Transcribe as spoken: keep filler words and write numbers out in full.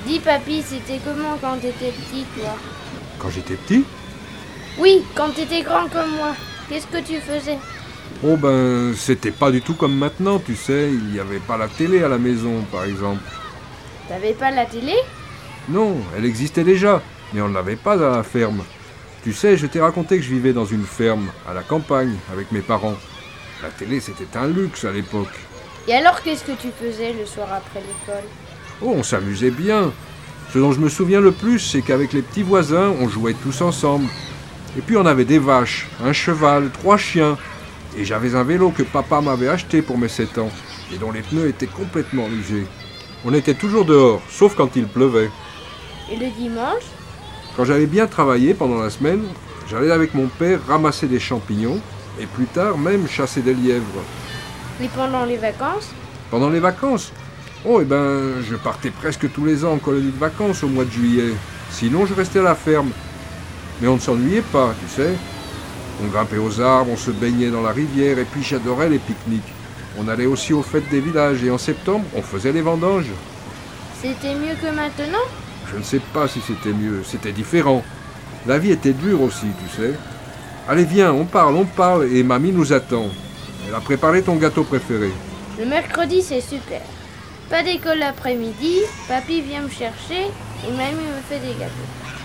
Dis papy, c'était comment quand t'étais petit, toi? Quand j'étais petit? Oui, quand t'étais grand comme moi. Qu'est-ce que tu faisais? Oh ben, c'était pas du tout comme maintenant, tu sais. Il n'y avait pas la télé à la maison, par exemple. T'avais pas la télé? Non, elle existait déjà, mais on ne l'avait pas à la ferme. Tu sais, je t'ai raconté que je vivais dans une ferme, à la campagne, avec mes parents. La télé, c'était un luxe à l'époque. Et alors, qu'est-ce que tu faisais le soir après l'école? Oh, on s'amusait bien. Ce dont je me souviens le plus, c'est qu'avec les petits voisins, on jouait tous ensemble. Et puis on avait des vaches, un cheval, trois chiens. Et j'avais un vélo que papa m'avait acheté pour mes sept ans, et dont les pneus étaient complètement usés. On était toujours dehors, sauf quand il pleuvait. Et le dimanche? Quand j'avais bien travaillé pendant la semaine, j'allais avec mon père ramasser des champignons, et plus tard même chasser des lièvres. Et pendant les vacances? Pendant les vacances? Oh, eh ben, je partais presque tous les ans en colonie de vacances au mois de juillet. Sinon, je restais à la ferme. Mais on ne s'ennuyait pas, tu sais. On grimpait aux arbres, on se baignait dans la rivière, et puis j'adorais les pique-niques. On allait aussi aux fêtes des villages, et en septembre, on faisait les vendanges. C'était mieux que maintenant? Je ne sais pas si c'était mieux, c'était différent. La vie était dure aussi, tu sais. Allez, viens, on parle, on parle, et mamie nous attend. Elle a préparé ton gâteau préféré. Le mercredi, c'est super. Pas d'école l'après-midi, papy vient me chercher et mamie me fait des gâteaux.